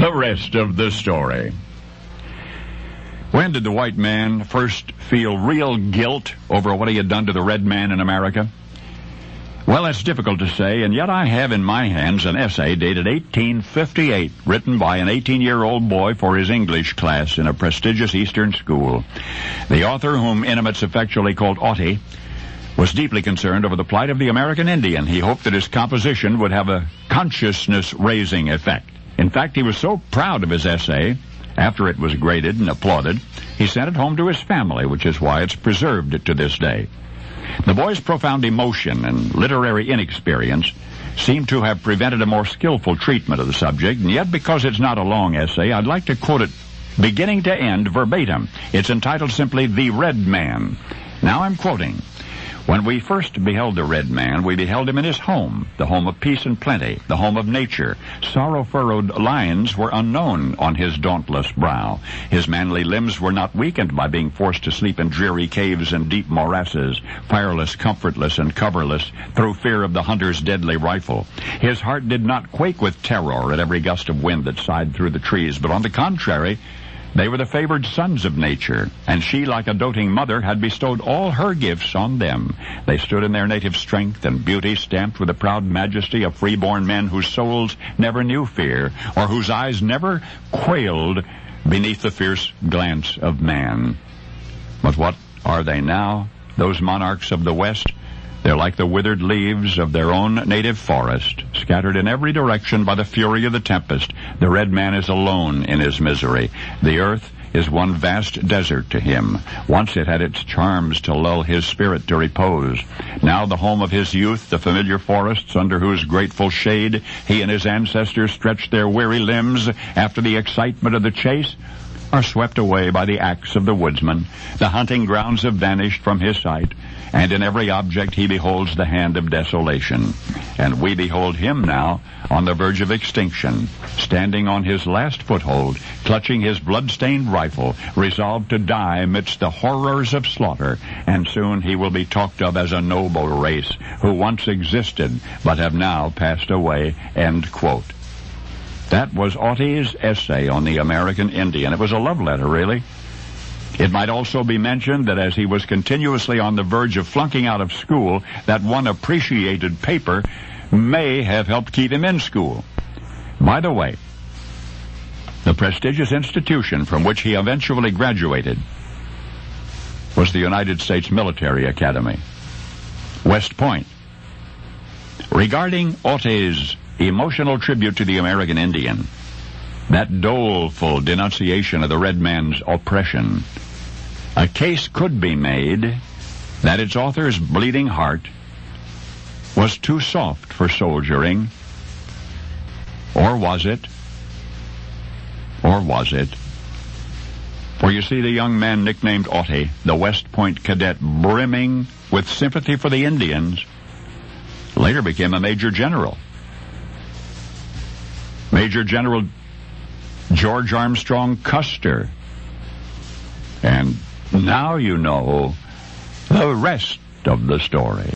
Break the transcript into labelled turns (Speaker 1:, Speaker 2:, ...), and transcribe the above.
Speaker 1: the rest of the story. When did the white man first feel real guilt over what he had done to the red man in America? Well, that's difficult to say, and yet I have in my hands an essay dated 1858, written by an 18-year-old boy for his English class in a prestigious Eastern school. The author, whom intimates affectionately called Otie, was deeply concerned over the plight of the American Indian. He hoped that his composition would have a consciousness-raising effect. In fact, he was so proud of his essay, after it was graded and applauded, he sent it home to his family, which is why it's preserved to this day. The boy's profound emotion and literary inexperience seem to have prevented a more skillful treatment of the subject, and yet because it's not a long essay, I'd like to quote it beginning to end verbatim. It's entitled simply, "The Red Man." Now I'm quoting. "When we first beheld the red man, we beheld him in his home, the home of peace and plenty, the home of nature. Sorrow-furrowed lines were unknown on his dauntless brow. His manly limbs were not weakened by being forced to sleep in dreary caves and deep morasses, fireless, comfortless, and coverless, through fear of the hunter's deadly rifle. His heart did not quake with terror at every gust of wind that sighed through the trees, but on the contrary, they were the favored sons of nature, and she, like a doting mother, had bestowed all her gifts on them. They stood in their native strength and beauty, stamped with the proud majesty of free-born men whose souls never knew fear, or whose eyes never quailed beneath the fierce glance of man. But what are they now, those monarchs of the West? They're like the withered leaves of their own native forest, scattered in every direction by the fury of the tempest. The red man is alone in his misery. The earth is one vast desert to him. Once it had its charms to lull his spirit to repose. Now the home of his youth, the familiar forests under whose grateful shade he and his ancestors stretched their weary limbs after the excitement of the chase, are swept away by the axe of the woodsman. The hunting grounds have vanished from his sight, and in every object he beholds the hand of desolation. And we behold him now on the verge of extinction, standing on his last foothold, clutching his blood-stained rifle, resolved to die amidst the horrors of slaughter, and soon he will be talked of as a noble race who once existed but have now passed away." End quote. That was Otie's essay on the American Indian. It was a love letter, really. It might also be mentioned that as he was continuously on the verge of flunking out of school, that one appreciated paper may have helped keep him in school. By the way, the prestigious institution from which he eventually graduated was the United States Military Academy, West Point. Regarding Otie's emotional tribute to the American Indian, that doleful denunciation of the red man's oppression, a case could be made that its author's bleeding heart was too soft for soldiering. Or was it? Or was it? For you see, the young man nicknamed Otie, the West Point cadet brimming with sympathy for the Indians, later became a Major General. Major General George Armstrong Custer. And now you know the rest of the story.